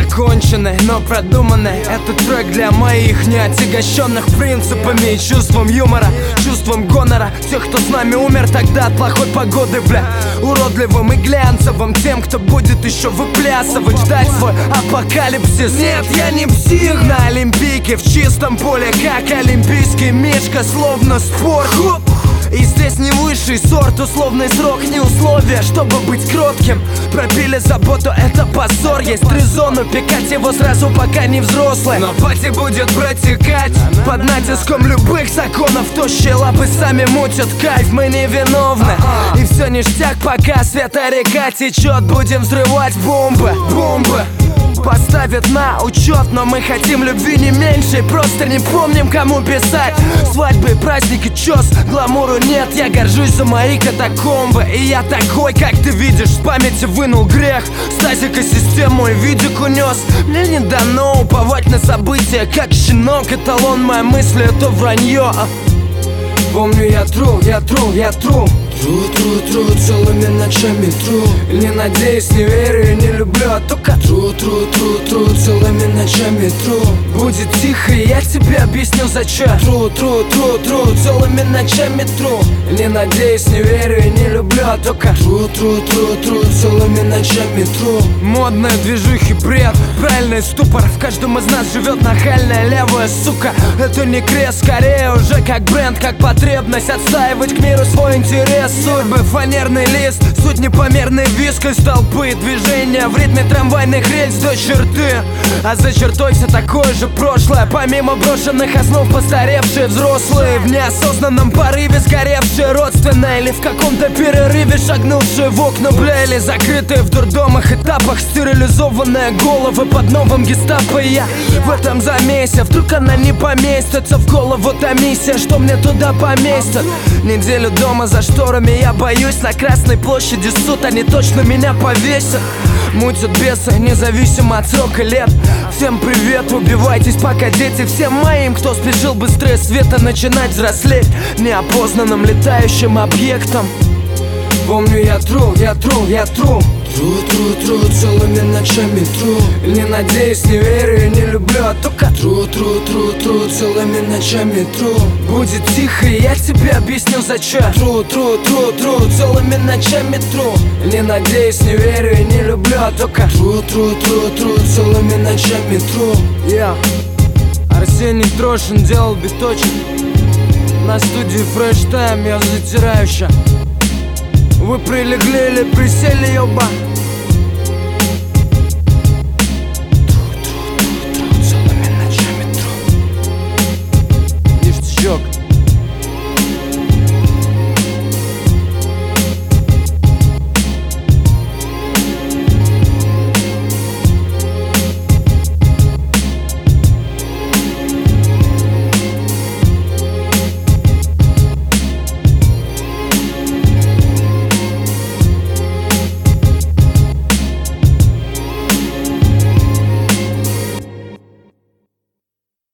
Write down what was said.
законченный, но продуманный. Этот трек для моих неотягощенных принципами и чувством юмора, чувством гонора тех, кто с нами умер тогда от плохой погоды, бля. Уродливым и глянцевым тем, кто будет еще выплясывать, ждать свой апокалипсис. Нет, я не псих. На Олимпийке в чистом поле, как олимпийский мишка, словно спорт. И здесь не высший сорт, условный срок, не условие, чтобы быть кротким. Пропили заботу, это позор. Есть резон упекать его сразу, пока не взрослый. Но пати будет протекать под натиском любых законов. Тощие лапы сами мутят кайф, мы не виновны. И все ништяк, пока света река течет. Будем взрывать бомбы, бомбы поставят на учет, но мы хотим любви не меньше. Просто не помним, кому писать. Свадьбы, праздники, чёс, гламуру нет. Я горжусь за мои катакомбы. И я такой, как ты видишь, с памяти вынул грех. Стазика систему и видик унес. Мне не дано уповать на события, как щенок. Эталон моей мысли, это вранье. Помню, я тру. Тру, целыми ночами тру. Не надеюсь, не верю и не люблю, а только тру, целыми ночами тру. Будет тихо, и я тебе объясню зачем. Тру, целыми ночами тру. Не надеюсь, не верю и не люблю, а только тру, целыми ночами тру. Модные движухи, бред, правильный ступор. В каждом из нас живет нахальная левая сука. Это не крест, скорее уже как бренд, как потребность отстаивать к миру свой интерес. Судьбы, фанерный лист, суть непомерный виск из толпы. Движения в ритме трамвайных рельс до черты. А за чертой все такое же прошлое. Помимо брошенных основ постаревшие взрослые. В неосознанном порыве сгоревшие родственные. Или в каком-то перерыве шагнувшие в окна, бля. Или закрытые в дурдомах этапах. Стерилизованные головы под новым гестапо. И я в этом замесе. Вдруг она не поместится в голову та миссия, что мне туда поместят. Неделю дома за шторами я боюсь. На Красной площади суд, они точно меня повесят. Мутят бесы, независимо от срока лет. Всем привет, убивайтесь пока дети. Всем моим, кто спешил быстрее света начинать взрослеть неопознанным летающим объектом. Помню, я тру. Тру, целыми ночами тру. Не надеюсь, не верю и не люблю, а только тру, целыми ночами тру. Будет тихо, и я тебе объясню зачем. Тру, целыми ночами тру. Не надеюсь, не верю и не люблю, а только тру, целыми ночами тру. Я Арсений Трошин делал биточек. На студии Fresh Time я затираю ща. Вы прилегли или присели, ёба?